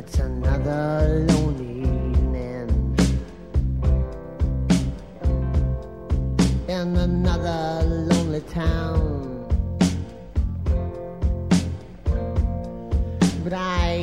it's another lonely evening in another lonely town. But I